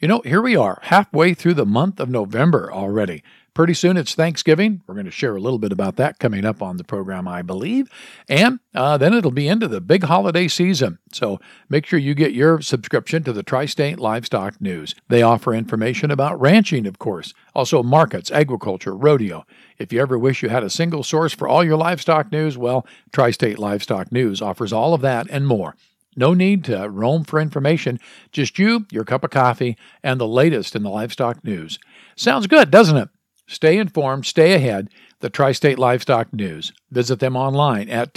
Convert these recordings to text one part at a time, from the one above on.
Here we are, halfway through the month of November already. Pretty soon it's Thanksgiving. We're going to share a little bit about that coming up on the program, I believe. And then it'll be into the big holiday season. So make sure you get your subscription to the Tri-State Livestock News. They offer information about ranching, of course, also markets, agriculture, rodeo. If you ever wish you had a single source for all your livestock news, well, Tri-State Livestock News offers all of that and more. No need to roam for information, just you, your cup of coffee, and the latest in the livestock news. Sounds good, doesn't it? Stay informed, stay ahead, the Tri-State Livestock News. Visit them online at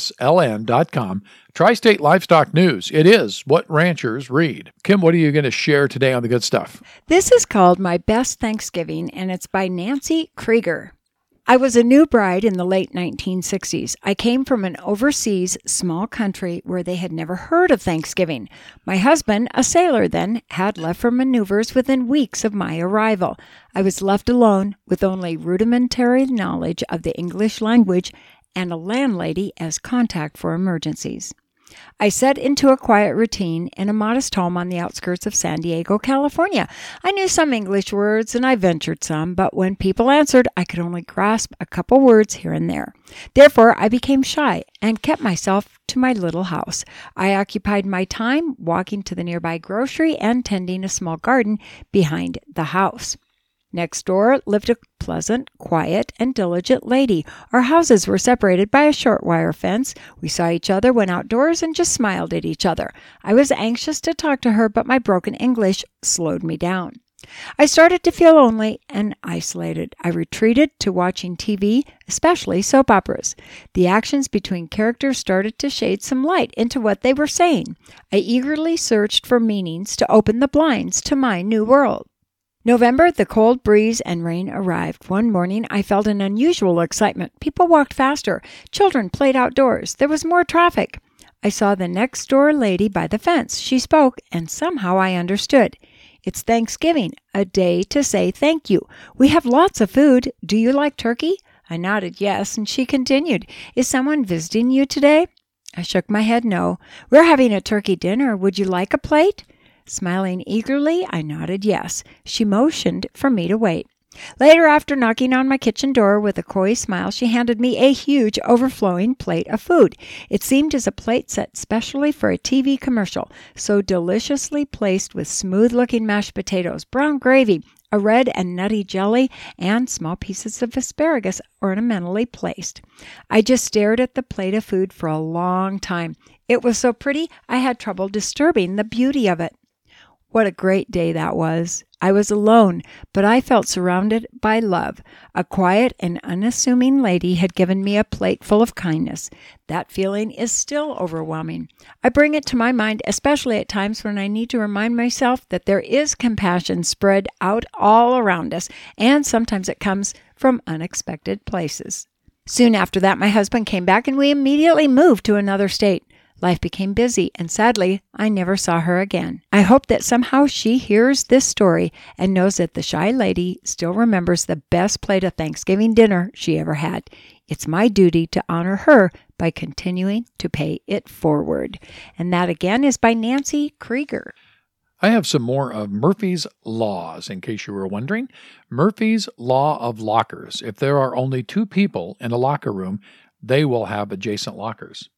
tsln.com. Tri-State Livestock News, it is what ranchers read. Kim, what are you going to share today on the good stuff? This is called My Best Thanksgiving, and it's by Nancy Krieger. I was a new bride in the late 1960s. I came from an overseas small country where they had never heard of Thanksgiving. My husband, a sailor then, had left for maneuvers within weeks of my arrival. I was left alone with only rudimentary knowledge of the English language and a landlady as contact for emergencies. I set into a quiet routine in a modest home on the outskirts of San Diego, California. I knew some English words and I ventured some, but when people answered, I could only grasp a couple words here and there. Therefore, I became shy and kept myself to my little house. I occupied my time walking to the nearby grocery and tending a small garden behind the house. Next door lived a pleasant, quiet, and diligent lady. Our houses were separated by a short wire fence. We saw each other when outdoors and just smiled at each other. I was anxious to talk to her, but my broken English slowed me down. I started to feel lonely and isolated. I retreated to watching TV, especially soap operas. The actions between characters started to shade some light into what they were saying. I eagerly searched for meanings to open the blinds to my new world. November, the cold breeze and rain arrived. One morning, I felt an unusual excitement. People walked faster. Children played outdoors. There was more traffic. I saw the next-door lady by the fence. She spoke, and somehow I understood. It's Thanksgiving, a day to say thank you. We have lots of food. Do you like turkey? I nodded yes, and she continued, Is someone visiting you today? I shook my head no. We're having a turkey dinner. Would you like a plate? Smiling eagerly, I nodded yes. She motioned for me to wait. Later, after knocking on my kitchen door with a coy smile, she handed me a huge, overflowing plate of food. It seemed as a plate set specially for a TV commercial, so deliciously placed with smooth-looking mashed potatoes, brown gravy, a red and nutty jelly, and small pieces of asparagus ornamentally placed. I just stared at the plate of food for a long time. It was so pretty, I had trouble disturbing the beauty of it. What a great day that was. I was alone, but I felt surrounded by love. A quiet and unassuming lady had given me a plate full of kindness. That feeling is still overwhelming. I bring it to my mind, especially at times when I need to remind myself that there is compassion spread out all around us, and sometimes it comes from unexpected places. Soon after that, my husband came back, and we immediately moved to another state. Life became busy, and sadly, I never saw her again. I hope that somehow she hears this story and knows that the shy lady still remembers the best plate of Thanksgiving dinner she ever had. It's my duty to honor her by continuing to pay it forward. And that again is by Nancy Krieger. I have some more of Murphy's Laws, in case you were wondering. Murphy's Law of Lockers. If there are only two people in a locker room, they will have adjacent lockers.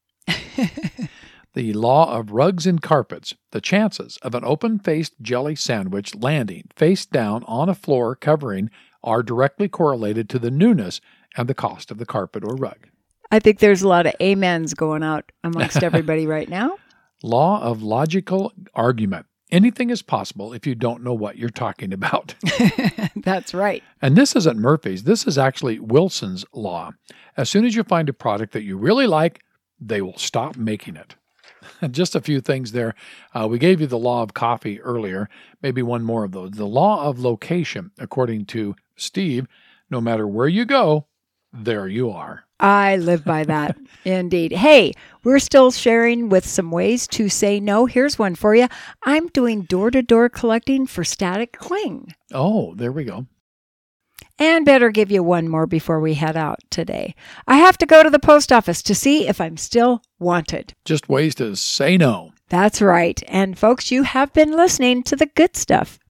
The law of rugs and carpets. The chances of an open-faced jelly sandwich landing face down on a floor covering are directly correlated to the newness and the cost of the carpet or rug. I think there's a lot of amens going out amongst everybody right now. Law of logical argument. Anything is possible if you don't know what you're talking about. That's right. And this isn't Murphy's. This is actually Wilson's Law. As soon as you find a product that you really like, they will stop making it. Just a few things there. We gave you the law of coffee earlier, maybe one more of those. The law of location, according to Steve, no matter where you go, there you are. I live by that. Indeed. Hey, we're still sharing with some ways to say no. Here's one for you. I'm doing door-to-door collecting for static cling. Oh, there we go. And better give you one more before we head out today. I have to go to the post office to see if I'm still wanted. Just ways to say no. That's right. And folks, you have been listening to The Good Stuff